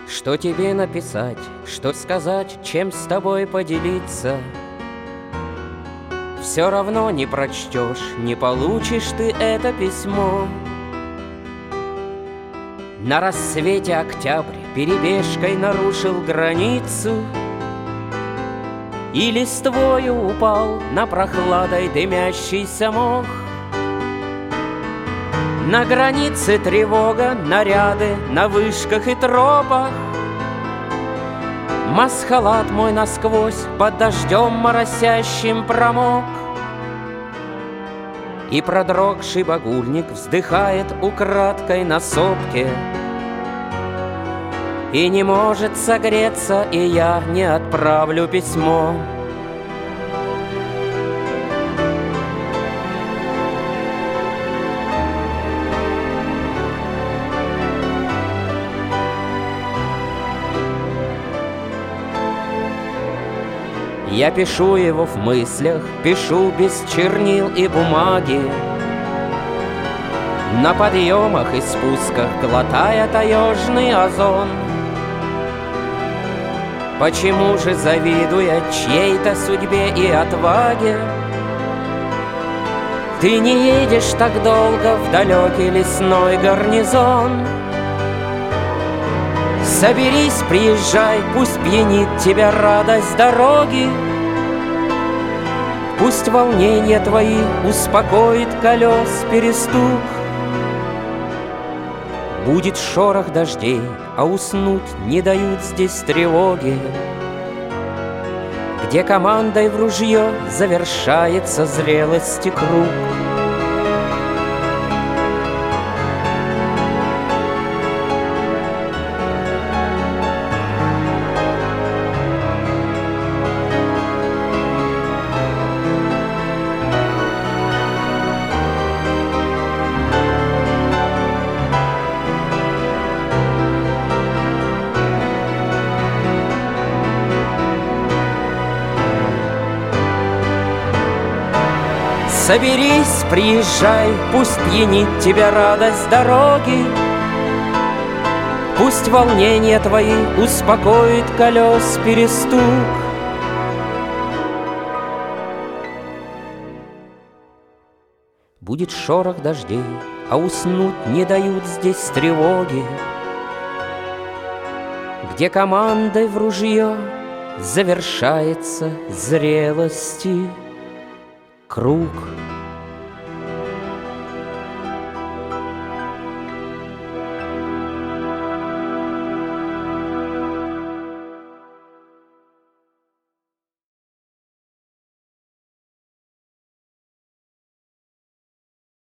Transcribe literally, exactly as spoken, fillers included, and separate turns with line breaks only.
Что тебе написать, что сказать, чем с тобой поделиться? Все равно не прочтешь, не получишь ты это письмо. На рассвете октябрь перебежкой нарушил границу и листвою упал на прохладой дымящийся мох. На границе тревога, наряды на вышках и тропах. Масхалат мой насквозь под дождем моросящим промок. И продрогший багульник вздыхает украдкой на сопке и не может согреться, и я не отправлю письмо. Я пишу его в мыслях, пишу без чернил и бумаги, на подъемах и спусках глотая таежный озон. Почему же, завидуя чьей-то судьбе и отваге, ты не едешь так долго в далекий лесной гарнизон? Соберись, приезжай, пусть пьянит тебя радость дороги, пусть волнения твои успокоит колес перестук. Будет шорох дождей, а уснуть не дают здесь тревоги, где командой в ружье завершается зрелости круг. Соберись, приезжай, пусть пьянит тебя радость дороги, пусть волнения твои успокоит колес перестук. Будет шорох дождей, а уснуть не дают здесь тревоги, где командой в ружье завершается зрелости круг.